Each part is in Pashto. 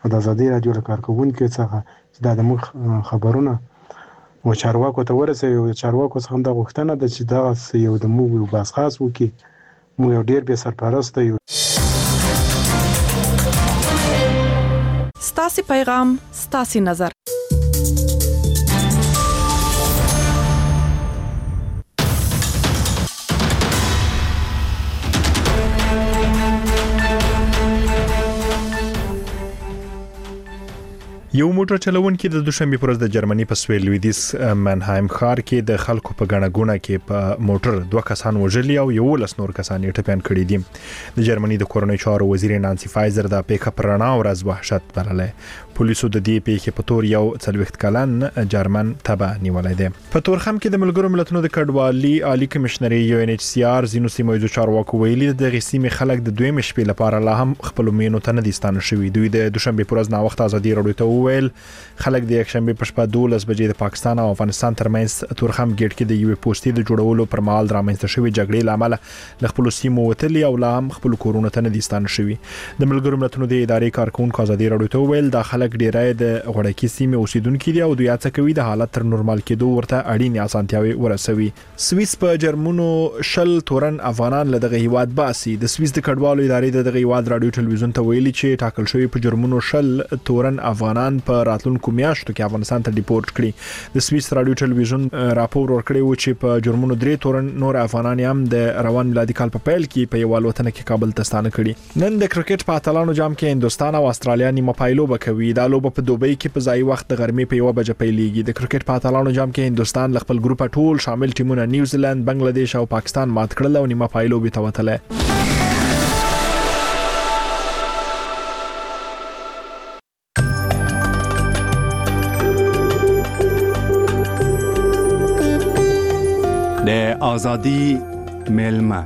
د ازادي راډیو له کارکوونکو څخه چې دا د موږ خبرونه و چارواکو ته ورسوي او چارواکو څخه هم دا غوښتنه ده چې دغه یو د موږ یو بحث وکړي. موږ یو ډېر بې سرپرسته یو. ستاسې پیغام ستاسې نظر. یو موټر چلونکي د دوشنبه پر ورځ د جرمني په سویل لویدیس منهایم ښار کې د خلکو په غڼه ګونه کې په موټر 2 کسان وژلي او 11 نور کسان یې ټپيان کړي دي. د جرمني د کورنۍ چارو وزیر نانسي فایزر د پیک اپ رڼا ورځ وحشت بللې. پولیسو د دې پیښې په تور یو 40 کلن جرمن تبع نیولای دی. په تورخم کې د ملګرو ملتونو د کډوالي عالی کمشنري UNHCR زینو سیمایي چارواکو ویلي د غسیمې خلک د دویم شپې لپاره لا هم خپل مینو ته نه دي ستانه شوي. دوی د دوشنبه پر ورځ نا وخت ازادي راډیو ته ویل خلک د یکشنبه په شپه 12 بجې د پاکستان او افغانستان ترمنځ تورخم ګیټ کې د یو پوسټي د جوړولو پر مهال رامنځته شوی جګړې لامل د خپل سیمو وتلي او لا هم خپل کورونه ته نه دي ستانه شوي. د ملګرو ملتونو د ادارې کارکونکو ازادي راډیو ته ویل د خلک ډیرای د غړکی سیمه اوسیدونکو دي او دوی هڅه کوي د حالت تر نورمال کېدو ورته اړینې اسانتیاوي ورسوي. سویس په جرمنو شل تورن افغانان له دغه هیواد باسي. د سویس د کډوالو ادارې دغه هیواد راډیو ټلویزیون ته ویلي چې ټاکل شوی په جرمنو شل تورن افغانان په راتلونکو میاشتو کې افغانستان ته ډیپورت کړي. د سویس راډیو ټلویزیون راپور ورکړی و چې په جرمنو 3 تورن نور افغانان هم د روان میلادي کال په پیل کې په یو الوتنه کې کابل ته ستانه کړي. نن د کرکټ په اتلانو جام کې هندستان او استرالیا نیمه پایلوبه کوي. دا لوبه په دوبۍ کې په ځای وخت د غرمې په 1 بجې پیلېږي. د کرکټ په اتلانو جام کې هندستان ل خپل ګروپ ټول شامل ټیمونه نیوزیلند، بنگلاديش او پاکستان مات کړل او نیمه پایلوبه ته وتله. د آزادی میلمه.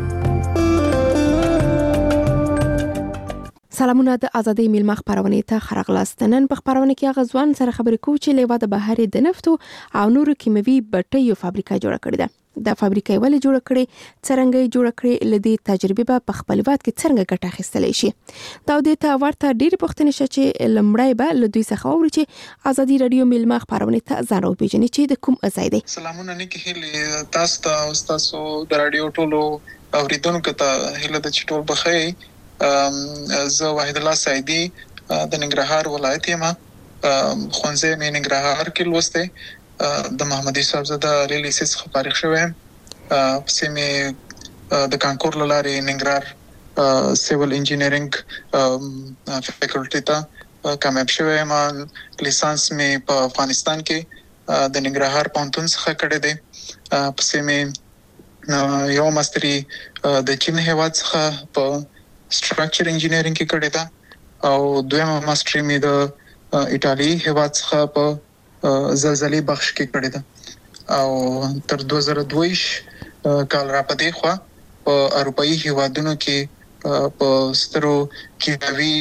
سلامونه د ازادي میلمه خبرونه ته خرغلاست. نن په خبرونه کې غزوان سره خبرې کوو چې لیوا د بهر د نفتو او نورو کیمیاوي بټیو فابریکه جوړه کړې ده. د فابریکې ولې جوړه کړې، څنګه جوړه کړې، لدی تجربه په خپل وخت کې څنګه ګټه اخیستلی شي. دا د ته ورته ډېر پوښتنې چې لمړی به لدی څخه اوري چې ازادي رادیو میلمه خبرونه ته ځان او پیژنې چې د کوم ځای دی. سلامونه نیکی هیله تاسو ته او تاسو د رادیو ټولو اوریدونکو ته هیله د چټول بخیر. زه وحید الله سعیدی د ننګرهار ولایت یم. خونځه مې ننګرهار کې لوسته. د محمد صاحبزاده علی لیسې څخه فارغ شوم. پسې مې د کانکور لارې ننګرهار سیول انجینرینګ فیکلټی ته کامیاب شوم. لیسانس مې په افغانستان کې د ننګرهار پوهنتون څخه کړی دی. پسې مې یو ماستری د چین هیواد څخه په سټراکچر انجینرینګ کې کړی دا او دویمه ماستری مې د ایتالي هیواد څخه په زلزلې بخش کې کړی دا او تر 2022 کال را پدې خو په اروپאי هیوادونو کې په سترو کیمیاوي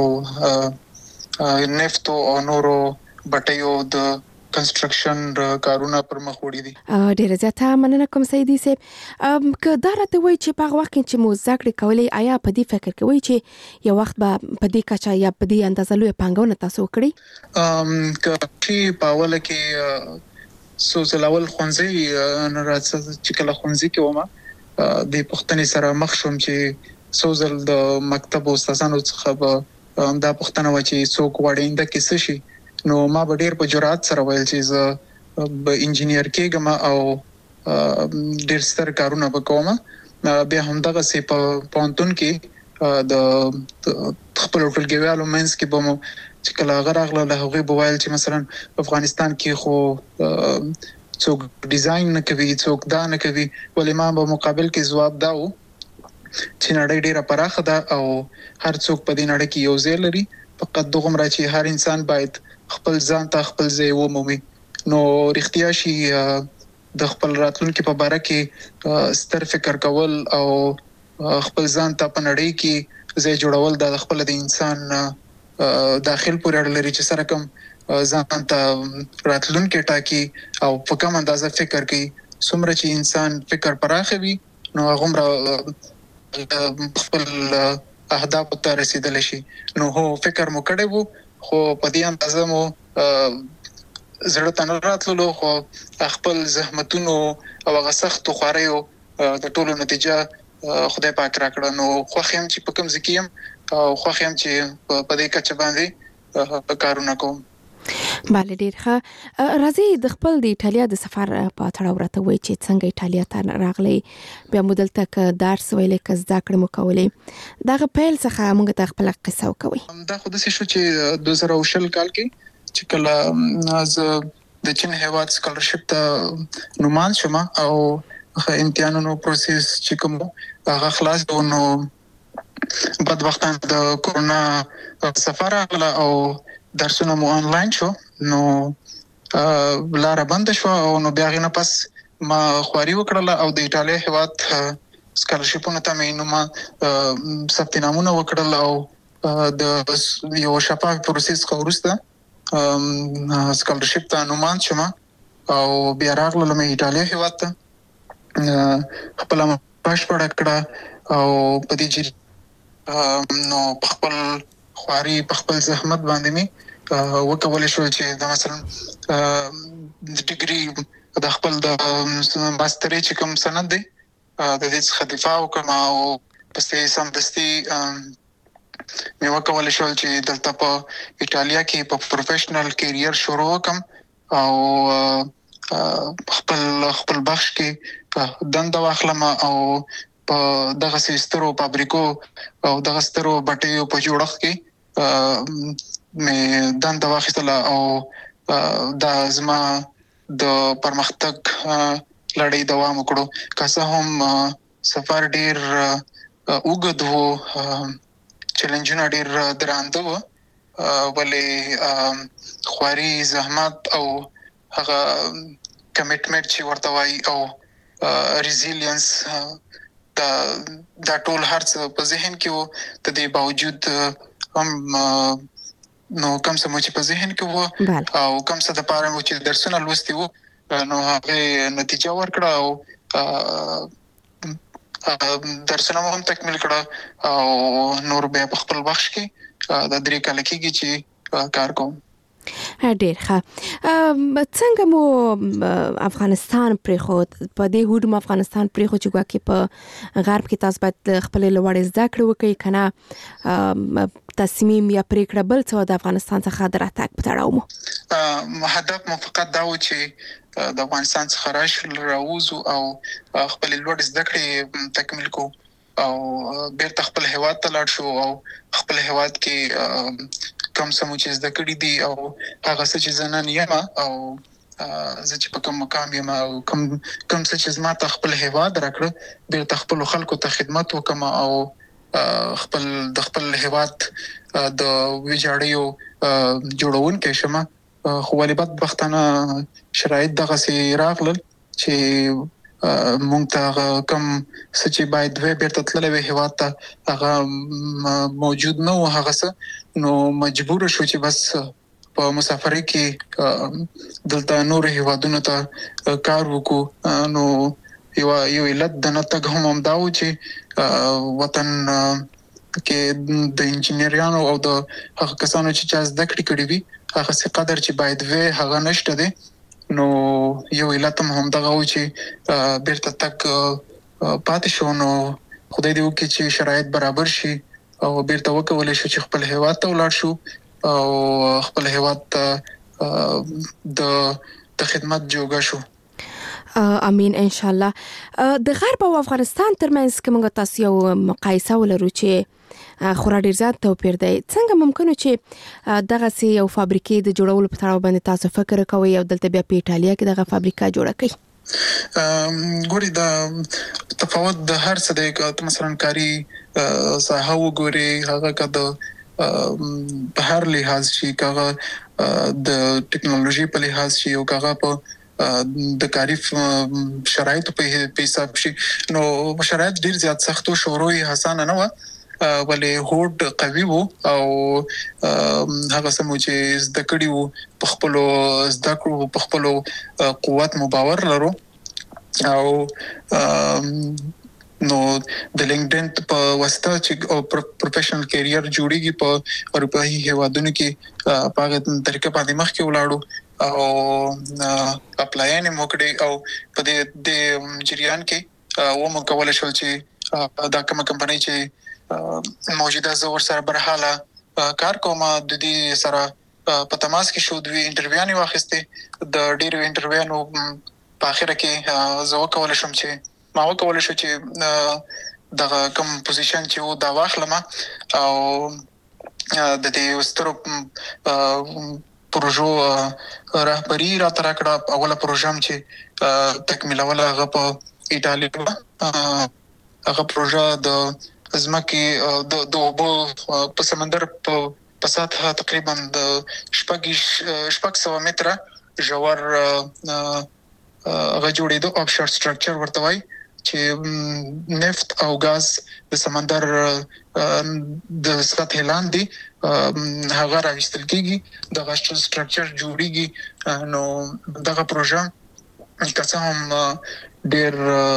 او نفتو او نورو بټیو د کنسترکشن کارونه پر مخ وړي دي. ډیره زیاته مننه کوم سیدی صاحب. که دا راته وایي چې په وخت کې چې مو ذکر کولای آیا په دې فکر کوي چې یو وخت به په دې کچا یا په دې اندازه لوی پانګونه تاسو کړی؟ که په اوله کې سوزلول خونځي نه راځي چې کله خونځي کې ومه د پښتني سره مخ شوم چې سوزل د مکتب استادانو څخه به دا پښتنه و چې څوک وړاندې کې څه شي. نو ما به ډیر په جرأت سره ویل چې زه به انجینیر کېږم او ډیر ستر کارونه وکوم. بیا هم دغه سي په پونتون کې د خپل ټولګیوالو منځ کې به مو چې کله غراغله له هغه به ویل چې مثلا په افغانستان کې خو څوک ډیزاین نه کوي، څوک دا نه کوي، ولې ما په مقابل کې جواب داو چې نړۍ ډیره پراخه ده او هر څوک په دې نړۍ کې یو ځای لري. فقط دغه مرا چې هر انسان باید خپل ځان ته خپل ځای ومومي. نو رښتیا شي د خپل راتلونکي په باره کې ستر فکر کول او خپل ځان ته په نړۍ کې ځای جوړول د خپل د انسان داخل پورې اړه لري چې سره کوم ځان ته راتلونکي ټاکي او په کوم اندازه فکر کوي. څومره چې انسان فکر پراخوي نو هغه خپل اهداف ته رسیدل شي. نو هو فکر مو کړی وو خو په دې اندازه مو زړه ته نه راتللو، خو خپل زحمتونو او هغه سختو خواریو د ټولو نتیجه خدای پاک راکړه. نو خوښ یم چې په کوم ځای کې یم او خوښ یم چې په دې کچه باندې کارونه کوم. بله ډیر ښه. راځي د خپل د ایټالیا د سفر په تړاو راته وایي چې څنګه ایټالیا ته راغلی، بیا مو دلته که درس ویلې که زده کړې مو کولې، دغه پیل څخه موږ ته خپله قصه وکوئ. دا خو داسې شو چې 2020 کال کې چې کله زه د چین هیواد سکالرشپ ته نومان شوم او امتحانونو پروسس چې کوم هغه خلاص و، نو بدبختانه د کورونا سفر راغله او درسونه مو آنلاین شو. نو لاره بند شو او نو بیا غینه پس ما خواري وکړله او د ایټالیا هیواد سکالرشپونو ته مې نو ما ثبت نامونه وکړل او د یو شفاف پروسس وروسته سکالرشپ ته نومان شوم او بیا راغلم ایټالیا هیواد ته خپل پاشپورت کړه او په دې نو خپل خواري په خپل زحمت باندې می وکولای شو چې د مثلا د ډیګري د خپل د ماستري چې کوم سند دی د دې څخه دفاع وکم او پسې سمدستي مې وکولای شو چې دلته په ایټالیا کې په پروفیشنل کیریئر شروع وکم او خپل بخش کې دنده واخلم او په دغه سترو فابریکو او دغه سترو بټیو په جوړښت کې مې دنده واخیستله او دا زما د پرمختګ لړۍ دوام وکړو. که څه هم سفر ډیر اوږد و، چیلنجونه ډیر درانده و، ولې خواري، زحمت او هغه کمیټمنټ چې ورته وایي او ریزیلینس دا ټول هر څه په ذهن کې وو. د دې باوجود هم نو کوم څه چې په ذهن کې وو او کوم څه د پاره مو چې درسونه لوستي وو نو هغه نتیجه ورکړه او درسونه هم تکمیل کړه او نور به په خپل بخش کې د 3 کال کېږي چې کار کوم. ډیر ښه. څنګه مو افغانستان پرېښود؟ په دې هوډ مو افغانستان پرېښود چې ګواکې په غرب کې تاسو باید خپلې لوړې زده کړې وکړئ، که نه تصمیم یا پرېکړه بل څه د افغانستان څخه د راتګ په تړاو مو؟ هدف مو فقط دا و چې د افغانستان څخه راوځو او خپلې لوړې زده کړې تکمیل کو او بیرته خپل هیواد ته لاړ شو او خپل هیواد کې کوم څه چې زده کړې دي او هغه څه چې زه نن یم او زه چې په کوم مقام یم او کوم څه چې زما ته خپل هیواد راکړه، بیرته خپل خلکو ته خدمت وکم او د خپل هیواد د ویجاړیو جوړونکی شم. خو ولې بدبختانه شرایط دغسې راغلل چې مونږ ته کوم څه چې باید بیرته تللی وي هیواد ته هغه موجود نه و هغه څه، نو مجبور شو چې بس په مسافرۍ کې دلته نور هیوادونو ته کار وکړو. نو یو علت د نه تګ هم دا و چې وطن کې د انجینریانو او د هغه کسانو چې زده کړې کړې وي هغه څه قدر چې باید وي هغه نشته دی. نو یو علت هم دغه و چې بیرته تک پاتې شو. نو خدای دې وکړي چې شرایط برابر شي او بیرته وکولای شو چې خپل هیواد ته ولاړ شو او خپل هیواد ته د خدمت جوګه شو. امين ان شاء الله. د غرب او افغانستان ترمنځ کومه تاسو یو مقایسه ولرو چې خورا ډیر زیات توپیر دی، څنګه ممکنه چې دغه سي یو فابریکې د جوړولو په تړاو باندې تاسو فکر کوئ او دلته بیا په ایټالیا کې دغه فابریکه جوړه کړئ؟ ګوري دا تفاوت د هر څه دی. مثلا کاری ساحه وګوري، هغه کده په هر لحاظ شي، کغه د ټکنالوژي په لحاظ شي او کغه په د کاری شرایط په حساب شي. نو شرایط ډیر زیات سخت او شروع حسانه نه و، ولې هوډ قوي وو او هغه سمو چې زده کړی وو په خپل زده کړو په خپل قوت مو باور لرو او نو د لینکډین په واسطه چې پروفیشنل کیریئر جوړیږي په اروپایي هیوادونو کې په هغه طریقه باندې مخکې ولاړو او اپلاین موکړي او په دې جریان کې و مو کولای شو چې دا کومه کمپنۍ چې موجوده زور سره برحاله کار کوم د دې سره په تماس کې شو دوی انټرویو نه واخیسته د ډیرو انټرویو په اخر کې زه وکول شم چې ما وکول شو چې د کوم پوزیشن چې دا واخلم او د دې سترو پروژو رهبری را تر کړه اوله پروژه چې تکمیلول هغه په ایتالیا هغه پروژه د ځمکې د اوبو په سمندر په سطح تقریبا د 600 متره ژور هغه جوړېدو آفشور سټراکچر ورته وایي چې نفت او غاز د سمندر د سطح لاندې هغه راوستل کیږي د غاز سټراکچر جوړیږي نو دغه پروژه که هم ډېر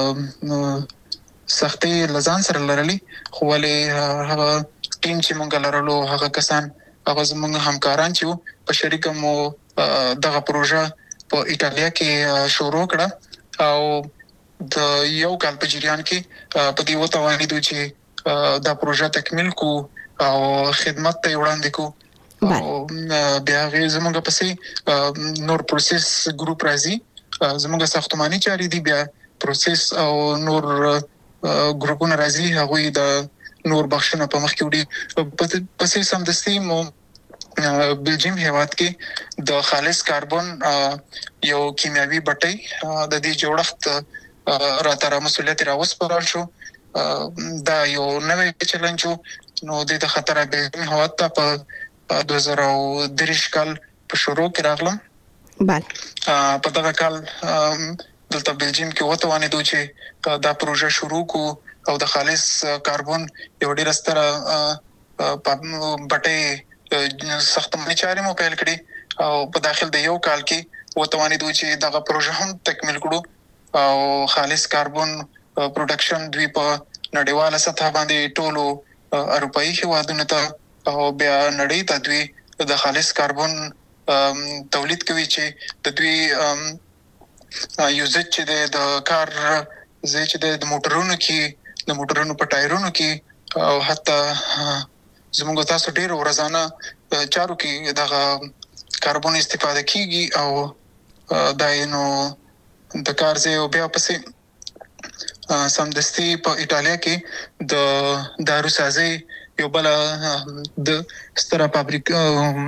سختي لزان سره لرلي خو ولې هغه ټیم چې مونږ لرلو هغه کسان هغه زموږ همکاران چې په شریک مو دغه پروژه په ایتالیا کې شروع کړه او د یو کال په جریان کې په دې وتوانیدو چې دا پروژه تکمیل کو او خدمت ته وړاندې کو او بیا زموږ پسې نور پروسس ګروپ راځي زموږ ساختماني چاري دي بیا پروسس او نور ګروپونه راځي هغه د نور بخښنه په مخ کې وړي پسې سمدستي مو بلجیم هیواد کې د خالص کاربن یو کیمیاوي بټۍ د دې جوړښت راتره مسولیت راوسپارل شو دا یو نوې چیلنج نو د خطر بلجیم هیواد ته په 2023 کال په شروع کې راغلم بله په دغه کال دلته بلجیم کې وتوانیدو چې دا پروژه شروع کو او د خالص کاربن یو ډیر ستره بټۍ ساختماني چاري مو پیل کړې او په داخل د یو کال کې وتوانیدو چې دغه پروژه هم تکمیل کړو او خالص کاربن پروډکشن دوی په نړیواله سطح باندې ټولو اروپایي هیوادونو ته او بیا نړۍ ته دوی د خالص کاربن تولید کوي چې د دوی یوزج چې د کار زه چې د موټرونو په ټایرونو کې او حتی زموږ تاسو ډیر ورځانه چارو کې د کاربن استفاده کیږي او دا نو د کار زه بیا پسې سمدستي په ایتالیا کې د دارو سازي یو بل د ستره فابریکه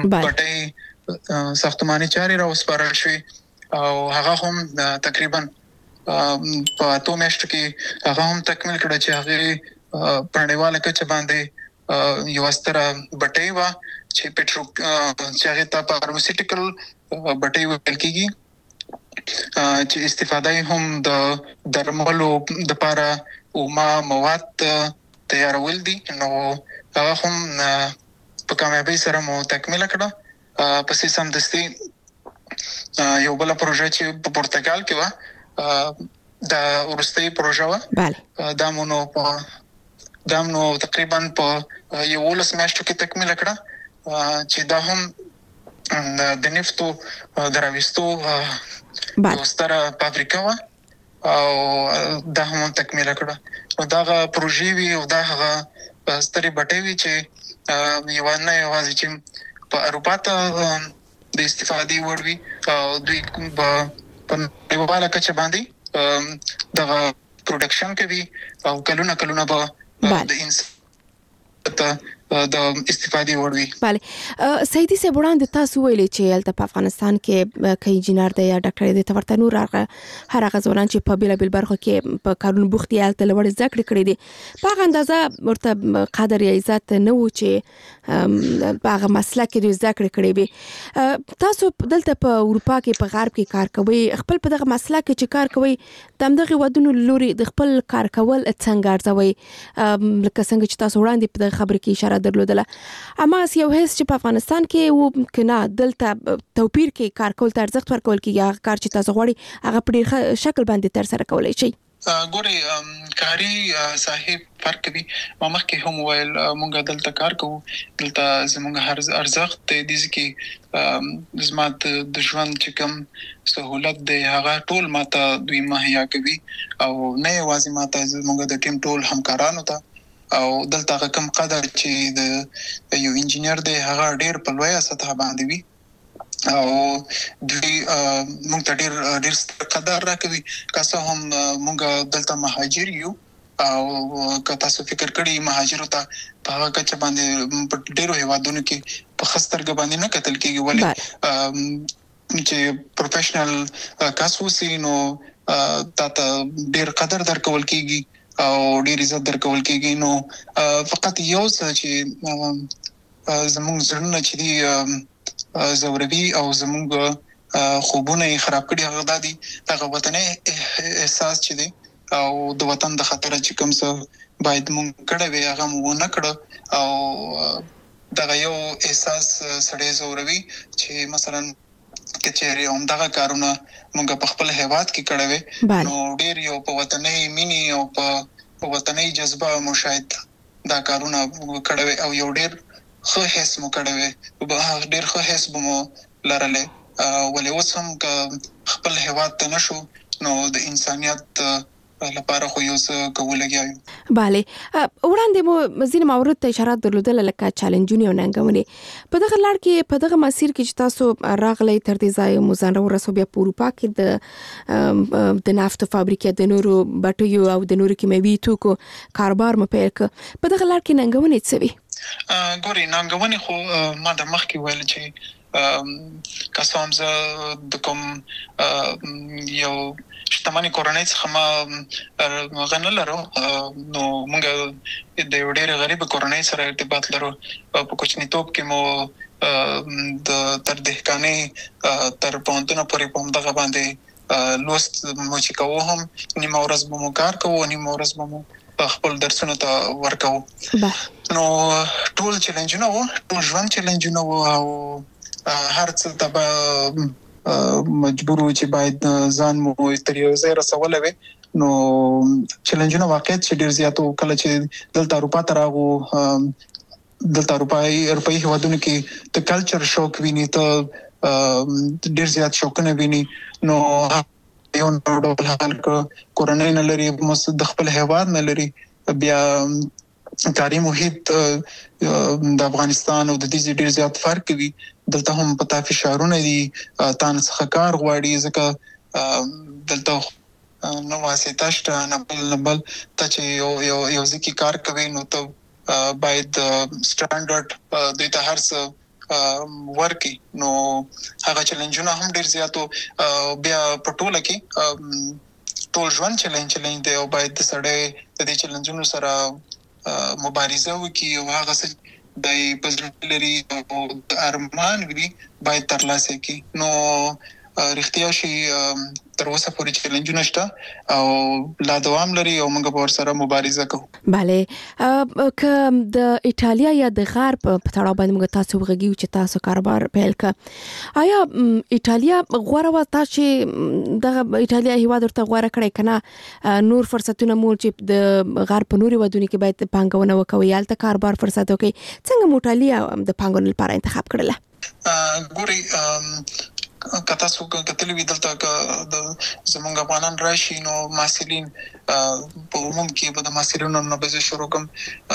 پټي ساختماني چاري راوسپارل شوی او هغه هم تقریبا په اتو میاشتو کې هغه هم تکمیل کړه چې هغه پرنیواله کچه باندې یو ستره بټي وا چې پټرو چې هغه ته فارماسیوټیکل بټي ویل کېږي چې استفاده هم د درملو د لپاره او مواد تیارول دي نو هغه هم په کامیابی سره مو تکمیل کړه پسې سمدستي یو بل پروژه چې په پرتګال کې و دا ورستۍ پروژه و بله دا نو تقریبا په یو ولس میاشتو کې تکمیل کړه چې دا هم د نفتو دراوستو یو ستره فابریکه و او دا هم تکمیل کړه نو دا پروژې وی او دا هغه ستري بټې وی چې یو نه یوازې چې په اروپا ته د استفادې وړ وی او دوی په نړیواله کچه باندې د پروډکشن کوي او کلونه به د انسان د استفادې وړ وی bale سیدی سه وړاندې تاسو ویلې چې الته په افغانستان کې کای انجینر دی یا ډاکټر دی تورته نور هر هغه ځوانان چې په بیل برخو کې په کارونو بوختي الته لوړ ذکر کړی دي په اندازه ورته قدر یا عزت نه و چې په هغه مسله کې دوی ذکر کړی وي تاسو دلته په اروپا کې په غرب کې کار کوي خپل په دغه مسله کې چې کار کوي دغه ودونو لوري د خپل کار کول څنګه ارزوي لکه څنګه چې تاسو وړاندې په خبرې کې اشاره درلودله اما یو هیڅ چې په افغانستان کې و کنه دلته توپیر کې کار کول ته ارزښت ورکول کیږي کار چې تاسو غواړي هغه په ډیر شکل باندې تر سره کولای شي ګوري کاری صاحب فرق کوي ما مخکې هم ویل مونږ دلته کار کوو دلته زموږ هر ارزښت د دې کې زمات د ژوند چې کوم سہولت دی هغه ټول ماته دوی مهیا کوي او نه یوازې ماته زموږ د ټیم ټول همکارانو ته او دلته کوم قدر چې د یو انجینر دی هغه ډیر په لویه سطح باندې وي او دوی مونږ ته ډیر قدر راکوي که څه هم مونږ دلته مهاجر یو او که تاسو فکر کړئ مهاجرو ته په هغه کچه باندې په ډیرو هیوادونو کې په خسترګ باندې نه کتل کېږي ولې چې پروفیشنل کس وسی نو تاسو ډیر قدر درکول کېږي او ډیر عزت درکول کېږي نو فقط یو څه چې زموږ زړونه چې دی زوروي او زموږ خوبونه خراب کړي هغه دادي هغه وطني احساس چې دی او د وطن د خطر چې کوم څه باید مونږ کړه وي هغه مونږ نه کړه او دا یو احساس سړی زوروي چې مثلا کچېری هم دا کارونه مونږ په خپل هیواد کې کړه وي نو ډیر یو په وطني مینی او په وطني جذبه مشاهد دا کارونه کړه وي او یو ډیر خو هیڅ مو کړه وي به ډیر خو هیڅ بمو لرله ولې اوس هم خپل هیواد ته نشو نو د انسانيت لپاره خو یو څه کولګیایو bale وړاندې مو ځینې موارد ته اشاره درلودل لکه چالنجونه او ننګونې په دغه لړ کې په دغه مسیر کې چې تاسو راغلی تر دې ځای مو ځان ورسو بیا په اروپا کې د نفت فابریکې د نورو بټیو او د نورو کیمیاوي توکو کاروبار مو پیل ک په دغه لړ کې ننګونې څه وي ګوري ننګونې خو ما د مخکې ویل چې کسام زه د کوم یو شتمنۍ کورنۍ څخه ما غنه لرو نو موږ د یو ډېر غریب کورنۍ سره ارتباط لرو په کوچنیتوب کې مو د تر دهقانۍ تر پوهنتون پورې په همدغه باندې لوست مو چې کوو هم نیمه ورځ به مو کار کوو نیمه ورځ به مو خپل درسونه ته ورکو نو ټول چیلنجونه وو ټول ژوند چیلنجونه وو او هر څه ته مجبور و چې باید ځان مو تر یو ځای رسولې وي نو چیلنجونه واقعیت چې ډیر زیات کله چې دلته اروپا ته راغو دلته اروپایي هیوادونو کې د کلچر شوک ویني ته ډیر زیات شوکونه ویني نو یو ډول حال کورنۍ نه لري د خپل هیواد نه لري بیا کاری محیط د افغانستان او د دې ډیر زیات فرق کوي دلته هم پتا فشارونه دي تان څخه کار غواړي ځکه دلته نو واسطه شته نه بل ته چې یو ځکه کار کوي نو ته باید سټانډرډ د ته هر څه ورکی نو هغه چیلنجونه هم ډیر زیاتو بیا پټوله کې ټول ژوند چیلنج دی او باید د سړی د دې چیلنجونو سره مبارزه وکړي او هغه څه د پزړه لري او ارمان وي باید ترلاسه کړي نو رښتیا شي تر اوسه پورې چیلنجونه شته او لا دوام لري او موږ په ور سره مبارزه کوو bale که د ایتالیا یا د غرب په تړاو باندې موږ تاسو وغږیو چې تاسو کاروبار پیل ک آیا ایتالیا غوړه و تاسو د ایتالیا هیواد ورته غوړه کړی کنه نور فرصتونه مول چې د غرب په نوري ودونی کې باید پانګونه وکوي یالته کاروبار فرصت وکي څنګه موټالیا د پانګونې لپاره انتخاب کړل ګوري کته څو کتل وی دلته د زمونږ افغانان راشي نو محصلین په عموم کې به د محصلینو نه به شروع کوم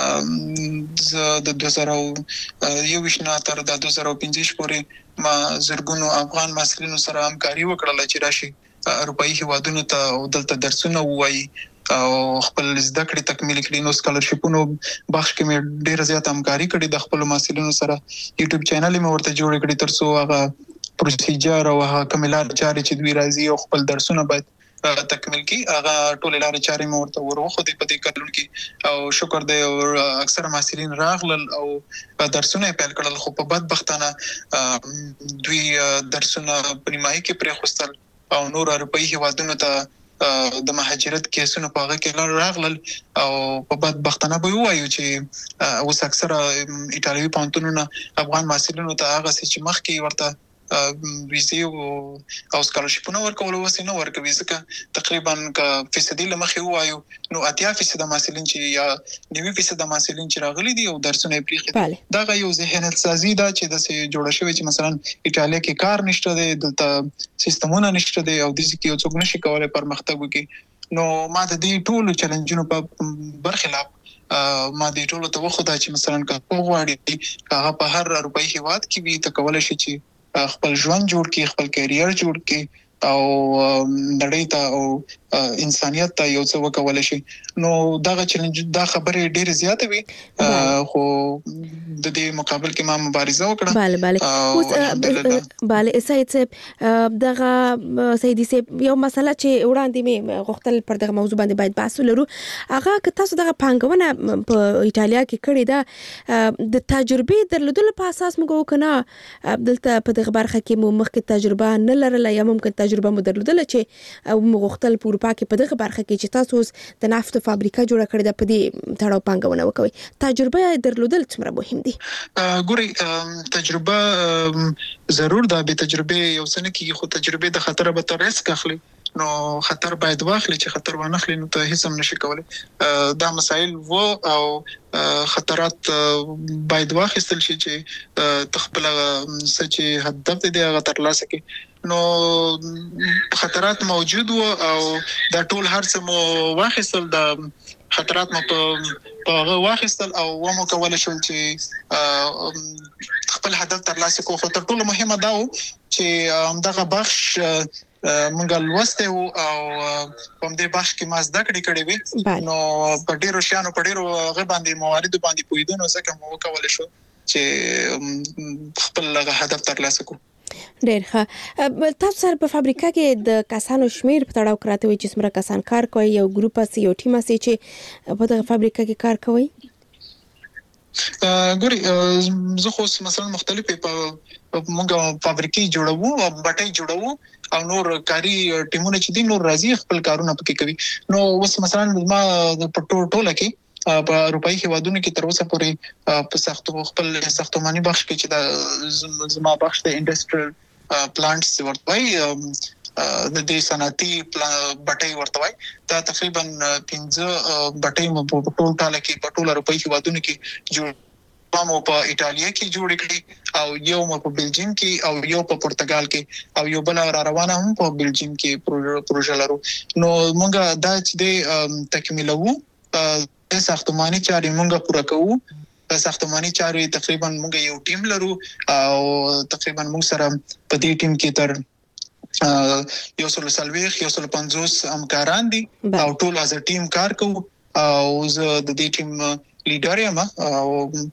د 2021 نه تر د 2015 پورې ما زرګونو افغان محصلینو سره همکاري وکړه چې راشي اروپایي هیوادونو ته دلته درسونه وایي او خپل زده کړې تکمیل کړي نو سکالرشپونو بخش کې مې ډیر زیات همکاري کړې د خپل محصلینو سره یوټیوب چینل مې ورته جوړ کړی ترڅو هغه پروسیجر او هغه کملار چارې چې دوی راځي او خپل درسونه باید تکمیل کړي هغه ټول لارې چارې مې ورته ورخو دي په دې کلون کې او شکر دی او اکثر محصلین راغلل او درسونه پیل کړل خو په بدبختانه دوی درسونه په نیمایي کې پرې خوستل او نور اروپایي هیوادونو ته د مهاجرت کیسونو په هغه کې راغلل او په بدبختانه به وایو چې اوس اکثره ایتالوي پانتونونه افغان محصلینو ته هغه چې مخکې ورته ویزې او سکالرشپونه ورکول وسې نه ورکوي ځکه تقریبا ک فیصدي لمخې وایو نو 80% محصلین چې یا 90% محصلین چې راغلي دي او درسونه یې پریخي دا یو ذهنیت سازي دا چې د جوړ شوی چې مثلا ایټالیا کې کار نشته دی دلته سیستمونه نشته دی او د ځکه یو څوک نشي کولای پرمختګ وکړي نو ما د دې ټولو چیلنجونو په برخلاف ما دې ټولو ته وخدا چې مثلا که غواړي هغه په هر اروپאי هیواد کې وي ته کولای شي چې خپل ژوند جوړ کړي خپل کیریر جوړ کړي او نړۍ ته او انسانيت ته یو څه وکول شي نو دا چیلنج دا خبره ډېر زیاته وي خو د دې مقابل کې ما مبارزه وکړه bale سید صاحب دغه سیدی صاحب یو مسله چې وړاندې مې غوښتل پر دغه موضوع باندې باید بحث ولرو هغه که تاسو دغه پانګونه په ایټالیا کې کړې ده د تجربې درلودلو په اساس موږ وکنه دلته په دغه برخه کې مو مخکې تجربه نه لرله یا ممکن تجربه مو درلودله چې موږ غوښتل په اروپا کې په دغه برخه کې چې تاسو د نفت فابریکه جوړه کړې ده په دې تړاو پانګونه وکوي تجربه درلودل څومره مهم دي ګوري تجربه ضرور ده به تجربه یو څه نه کیږي خو تجربه د خطر به تر ریسک اخلي نو خطر باید واخلي چې خطر ونه اخلي نو ته هیڅ هم نشي کولای دا مسائل او خطرات باید واخیستل شي چې تخپل سچ هدف دې هغه ترلاسه کړي نو خطرات موجود وو او دا ټول هر څه مو واخیستل د خطرات مو په هغه واخیستل او ومو کولای شو چې خپل هدف ترلاسه کوو خو تر ټولو مهمه دا و چې دغه بخش مونږ لوسته او په دې بخش کې ما زده کړې وي نو په ډیرو شانو په ډیرو غو باندې موارد باندې پویدونو ځکه مو وکول شو چې خپل هدف ترلاسه کوو ډېر ښه تاسو سره په فابریکه کې د کسانو شمیر په تړاو کراته وي چې څومره کسان کار کوي یو ګروپ اسي یو ټیم اسي چې په دغه فابریکه کې کار کوي ګوري زه خو مثلا مختلفه په مونږه فابریکې جوړوو او بټۍ جوړوو او نور کاری ټیمونه چې دي نور راځي خپل کارونه پکې کوي نو اوس مثلا ما په ټوله کې په اروپאי هیوادونو کې تر اوسه پورې په خپل ساختماني بخش کې چې د زما بخش د انډستریل پلانټس ورته د دې صنعتي بټۍ ورته دا تقریبا 15 بټۍ په ټول ټاله کې په ټول اروپאי هیوادونو کې جوړ مو په ایټالیا کې جوړ کړی او یو مو په بلجیم کې او یو په پرتګال کې او یو بل روانه هم په بلجیم کې پروژه لرو نو مونږه دا چې د تکمیلو د ساختماني چارې مونږه پوره کوو د ساختماني چارې تقریبا مونږ یو ټیم لرو او تقریبا مونږ سره په دې ټیم کې تر یو سل 50 همکاران دي او ټول از ټیم کار کوو او زه د دې ټیم لیډر یم او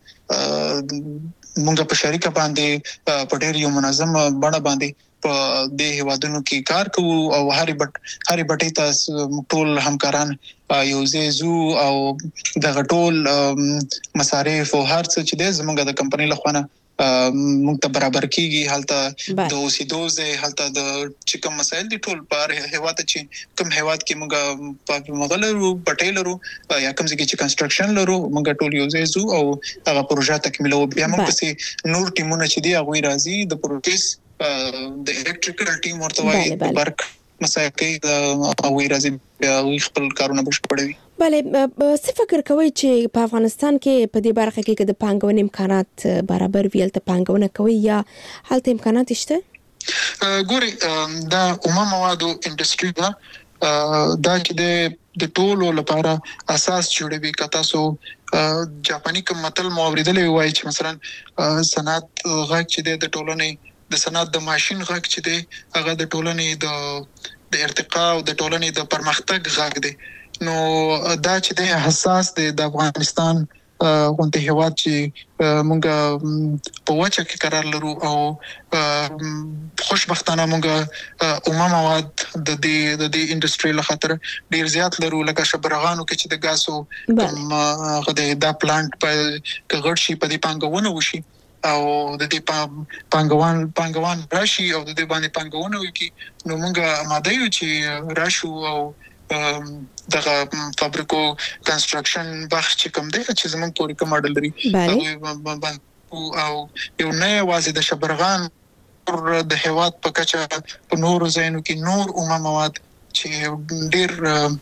مونږ په شریکه باندې په ډېر یو منظم بڼه باندې په دې هیوادونو کې کار کوو او هر بټۍ ته ټول همکاران یو زو او د غټول مصارف او هر څه چې د زمونږ د کمپنۍ لخوا مونږ ته برابر کیږي حالته د اوسیدوزه حالته د چې کوم مسایل دي ټول پر هیواد چې کوم هیواد کې مونږ په مغلرو بټۍ لرو یا کوم ځای چې کنستراکشن لرو مونږ ټول یو ځای زو او هغه پروژه تکمیلو بیا مونږ پسې نور ټیمونه چې دی هغه راځي د پروسس د الکتریکل ټیم ورته وایي برق مسایل کې او راځي خپل کارونه بشپړوي بله څه فکر کوي چې په افغانستان کې په دې برخه کې د پانګونې امکانات برابر ویل ته پانګونه کوي یا هلته امکانات شته ګوري دا عموما موادو انډستری دا چې د ټولو لپاره اساس جوړوي کته سو جاپاني کوم متل موریدلې وایي چې مثلا صنعت غږ چې د ټولنې د صنعت د ماشين غږ چې دی هغه د ټولنې د ارتقا او د ټولنې د پرمختګ غږ دی نو دا چې د حساس د افغانستان غونډه هیواد چې مونږ په وچه کې قرار لرو او خوشبختانه مونږ عموما مواد د دې انډستری له خاطر ډیر زیات لرو لکه شبرغانو کې چې د غاسو غده دا پلانټ په غړ شي په دې پانګونه وشي او د دې پانګوان راشي او د دې باندې پانګونه وکي نو مونږ آماده یو چې راشو او دغه فابریکو کنستراکشن بخش چې کوم دی چې زموږ پورې کوم ماډل لري او یو نه وازه د شبرغان نور د هیواد په کچه په نور ځایونو کې نور مواد چې ډېر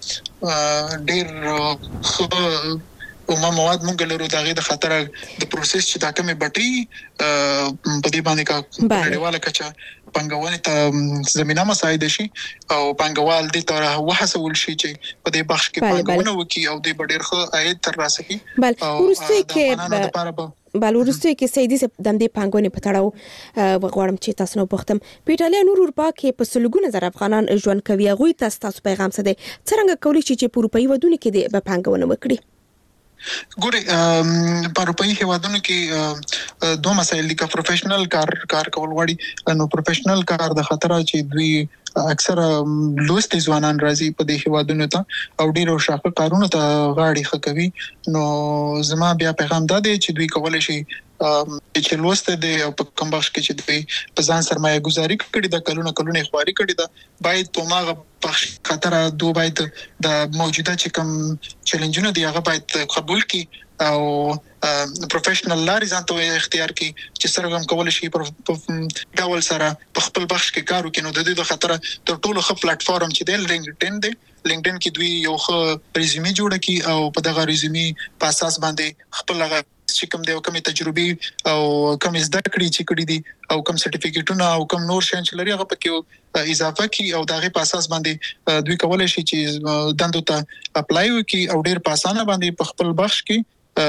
مواد مونږ لرو دغه د خطر د پروسس چې دا کومه بټري په دې باندې کا نړیواله کچه پنګوالي ته زمينه مساعد شي او پنګوال دې تر وحسول شي چې په دې بخش کې پنګونه وکي او دې ډېر ښه عاید ترلاسه کړي ورسته کې سیدی د دې پنګونې په تړاو وغواړم چې تاسو نو پختم په ایټالیا نور اروپا کې په سلګونه زر افغانان ژوند کوي غوي تاسو پیغام څه دی څنګه کولی شي چې په اروپאי ودونه کې د پنګونه وکړي ګوري په اروپאי هیوادونو کې دوه مسایل دي کا پروفیشنل کار کول غواړي نو پروفیشنل کار د خطر چې دوی اکثر لوستي ځوانان راځي په دې هیوادونو ته او ډیرو شاقه کارونه ته غاړي خکوي نو زما بیا پیغام دا دی چې دوی کولای شي چې لوسته دی او په کوم بخش کې چې دوی په ځان سرمایه گذاري کړي د کلونه خواري کړي دا باید توماغه بخش خطر دوه باید د موجوده چې کوم چیلنجونه دی هغه باید قبول کړي او پروفیشنل لارې ځان ته اختیار کړي چې څنګه کول شي په ډول سره په خپل بخش کې کار وکړي نو د دې د خطر تر ټولو ښه پلیټ فارم چې دی لینکډین کې دوی یو ښه ریزومي جوړ کړي او په دغه ریزومي په اساس باندې خپل چې کوم دی او کومه تجربه او کوم زده کړې چې کړې دي او کوم سرټیفیکټونه او کوم نور شین چې لري هغه پکې اضافه کی او دغه په اساس باندې دوی کولای شي چې دندو ته اپلای وکړي او ډیر په اسانه باندې په خپل بخش کې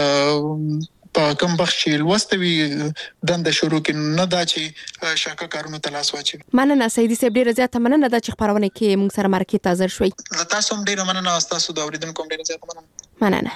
په کوم بخش چې لوستوي دنده شروع کې نه دا چې شاکه کارونه تلاش واچي مننه سیدی صاحب ډیر زیات مننه دا چې خبرونه کې موږ سره مرکه حاضر شوي تاسو هم ډیر مننه تاسو دا اوریدونکو ډیر زیات مننه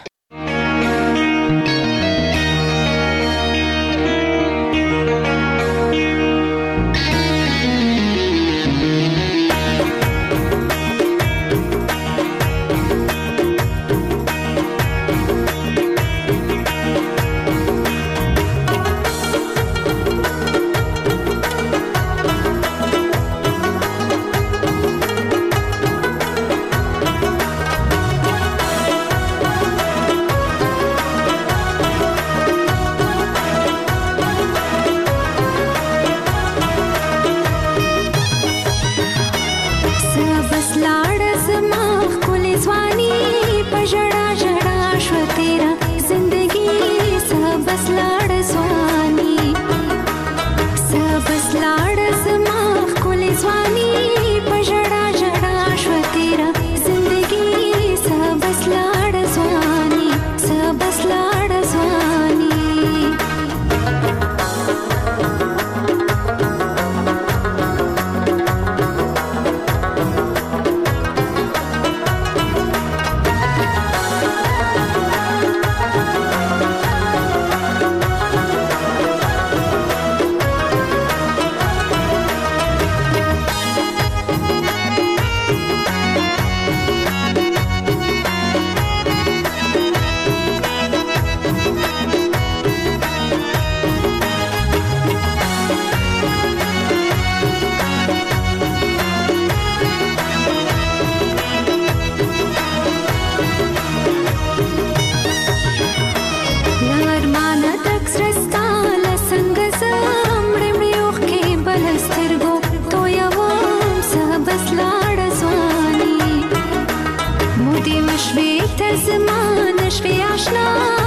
زمان شوي عشنا